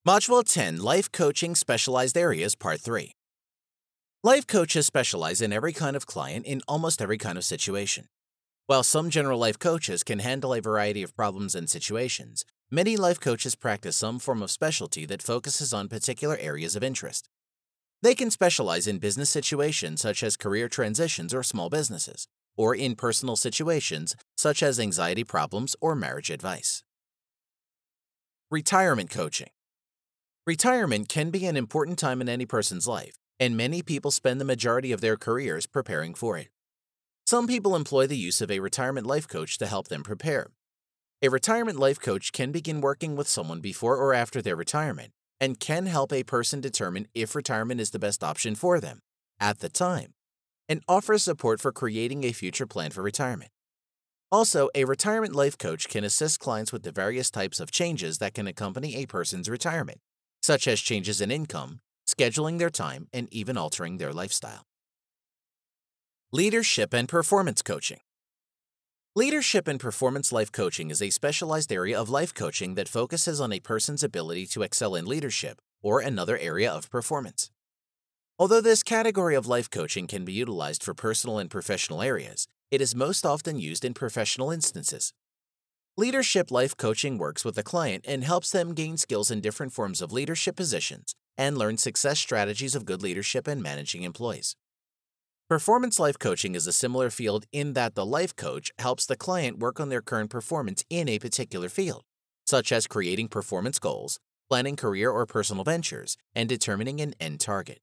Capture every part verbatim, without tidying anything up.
Module ten, Life Coaching Specialized Areas, Part three. Life coaches specialize in every kind of client in almost every kind of situation. While some general life coaches can handle a variety of problems and situations, many life coaches practice some form of specialty that focuses on particular areas of interest. They can specialize in business situations such as career transitions or small businesses, or in personal situations such as anxiety problems or marriage advice. Retirement coaching. Retirement can be an important time in any person's life, and many people spend the majority of their careers preparing for it. Some people employ the use of a retirement life coach to help them prepare. A retirement life coach can begin working with someone before or after their retirement and can help a person determine if retirement is the best option for them at the time and offers support for creating a future plan for retirement. Also, a retirement life coach can assist clients with the various types of changes that can accompany a person's retirement, such as changes in income, scheduling their time, and even altering their lifestyle. Leadership and Performance Coaching. Leadership and Performance Life Coaching is a specialized area of life coaching that focuses on a person's ability to excel in leadership or another area of performance. Although this category of life coaching can be utilized for personal and professional areas, it is most often used in professional instances. Leadership life coaching works with a client and helps them gain skills in different forms of leadership positions and learn success strategies of good leadership and managing employees. Performance life coaching is a similar field in that the life coach helps the client work on their current performance in a particular field, such as creating performance goals, planning career or personal ventures, and determining an end target.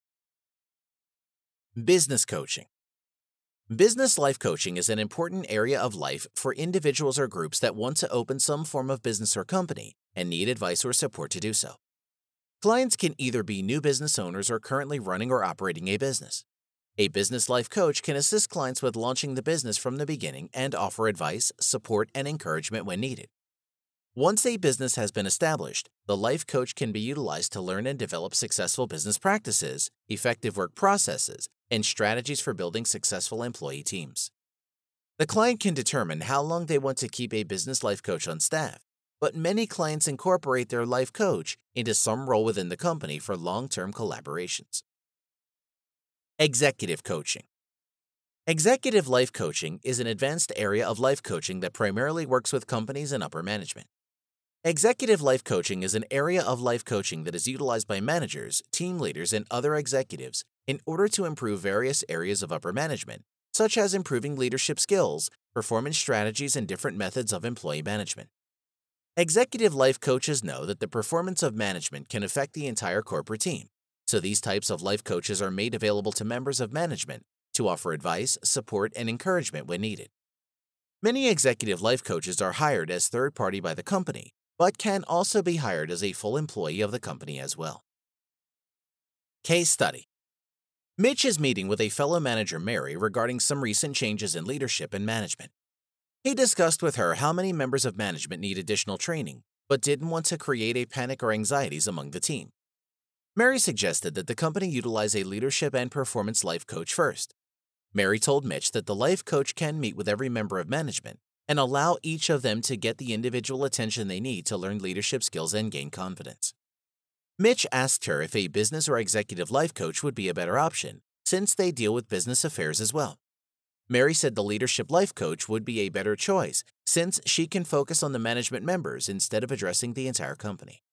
Business coaching. Business life coaching is an important area of life for individuals or groups that want to open some form of business or company and need advice or support to do so. Clients can either be new business owners or currently running or operating a business. A business life coach can assist clients with launching the business from the beginning and offer advice, support, and encouragement when needed. Once a business has been established, the life coach can be utilized to learn and develop successful business practices, effective work processes, and strategies for building successful employee teams. The client can determine how long they want to keep a business life coach on staff, but many clients incorporate their life coach into some role within the company for long-term collaborations. Executive coaching. Executive life coaching is an advanced area of life coaching that primarily works with companies and upper management. Executive life coaching is an area of life coaching that is utilized by managers, team leaders, and other executives in order to improve various areas of upper management, such as improving leadership skills, performance strategies, and different methods of employee management. Executive life coaches know that the performance of management can affect the entire corporate team, so these types of life coaches are made available to members of management to offer advice, support, and encouragement when needed. Many executive life coaches are hired as third-party by the company, but can also be hired as a full employee of the company as well. Case study. Mitch is meeting with a fellow manager, Mary, regarding some recent changes in leadership and management. He discussed with her how many members of management need additional training, but didn't want to create a panic or anxieties among the team. Mary suggested that the company utilize a leadership and performance life coach first. Mary told Mitch that the life coach can meet with every member of management and allow each of them to get the individual attention they need to learn leadership skills and gain confidence. Mitch asked her if a business or executive life coach would be a better option, since they deal with business affairs as well. Mary said the leadership life coach would be a better choice, since she can focus on the management members instead of addressing the entire company.